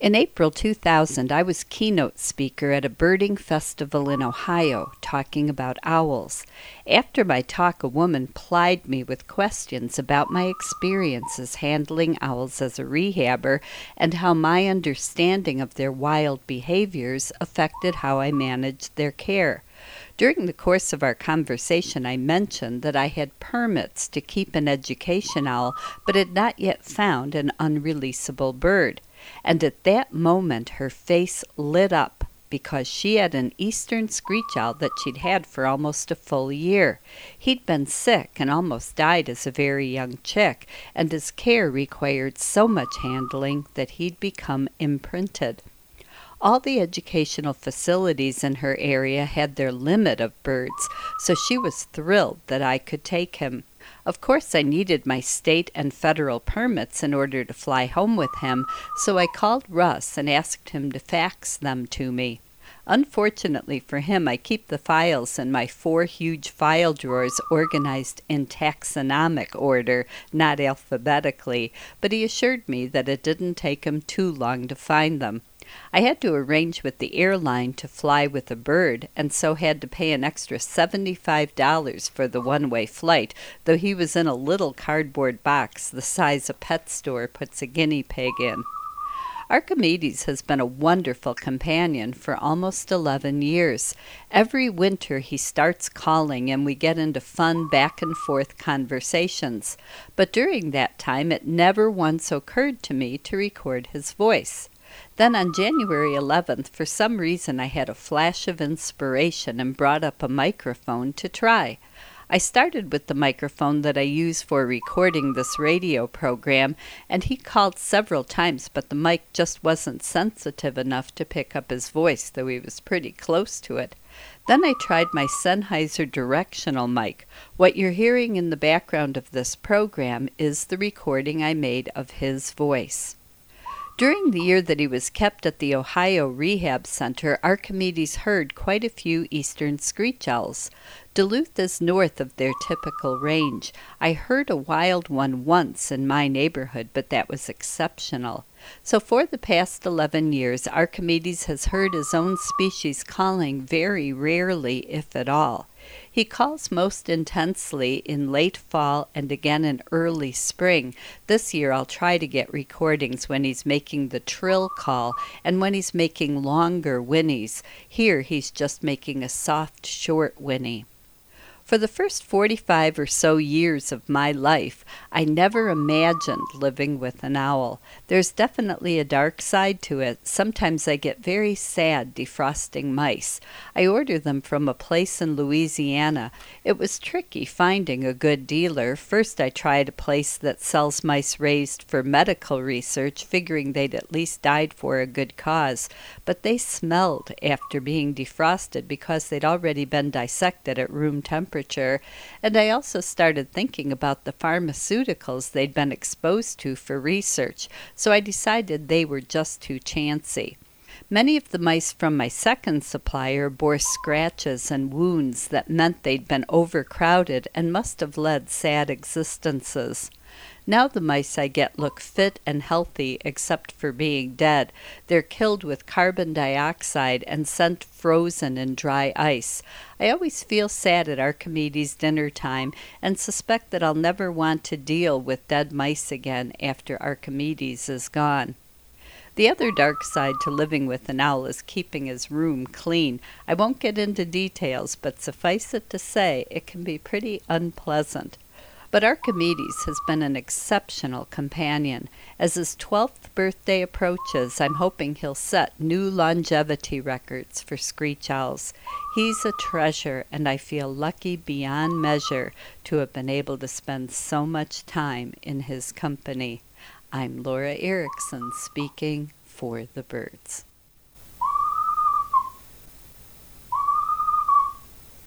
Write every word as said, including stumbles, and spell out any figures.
In April two thousand, I was keynote speaker at a birding festival in Ohio talking about owls. After my talk, a woman plied me with questions about my experiences handling owls as a rehabber and how my understanding of their wild behaviors affected how I managed their care. During the course of our conversation, I mentioned that I had permits to keep an education owl, but had not yet found an unreleasable bird. And at that moment her face lit up because she had an eastern screech owl that she'd had for almost a full year. He'd been sick and almost died as a very young chick, and his care required so much handling that he'd become imprinted. All the educational facilities in her area had their limit of birds, so she was thrilled that I could take him. Of course, I needed my state and federal permits in order to fly home with him, so I called Russ and asked him to fax them to me. Unfortunately for him, I keep the files in my four huge file drawers organized in taxonomic order, not alphabetically, but he assured me that it didn't take him too long to find them. I had to arrange with the airline to fly with a bird, and so had to pay an extra seventy-five dollars for the one-way flight, though he was in a little cardboard box the size a pet store puts a guinea pig in. Archimedes has been a wonderful companion for almost eleven years. Every winter he starts calling and we get into fun back-and-forth conversations. But during that time it never once occurred to me to record his voice. Then on January eleventh, for some reason I had a flash of inspiration and brought up a microphone to try. I started with the microphone that I use for recording this radio program, and he called several times, but the mic just wasn't sensitive enough to pick up his voice, though he was pretty close to it. Then I tried my Sennheiser directional mic. What you're hearing in the background of this program is the recording I made of his voice. During the year that he was kept at the Ohio Rehab Center, Archimedes heard quite a few eastern screech owls. Duluth is north of their typical range. I heard a wild one once in my neighborhood, but that was exceptional. So for the past eleven years, Archimedes has heard his own species calling very rarely, if at all. He calls most intensely in late fall and again in early spring. This year I'll try to get recordings when he's making the trill call and when he's making longer whinnies. Here he's just making a soft, short whinny. For the first forty-five or so years of my life, I never imagined living with an owl. There's definitely a dark side to it. Sometimes I get very sad defrosting mice. I order them from a place in Louisiana. It was tricky finding a good dealer. First I tried a place that sells mice raised for medical research, figuring they'd at least died for a good cause. But they smelled after being defrosted because they'd already been dissected at room temperature. And I also started thinking about the pharmaceuticals they'd been exposed to for research, so I decided they were just too chancy. Many of the mice from my second supplier bore scratches and wounds that meant they'd been overcrowded and must have led sad existences. Now the mice I get look fit and healthy except for being dead. They're killed with carbon dioxide and sent frozen in dry ice. I always feel sad at Archimedes' dinner time and suspect that I'll never want to deal with dead mice again after Archimedes is gone. The other dark side to living with an owl is keeping his room clean. I won't get into details, but suffice it to say it can be pretty unpleasant. But Archimedes has been an exceptional companion. As his twelfth birthday approaches, I'm hoping he'll set new longevity records for screech owls. He's a treasure, and I feel lucky beyond measure to have been able to spend so much time in his company. I'm Laura Erickson speaking for the birds.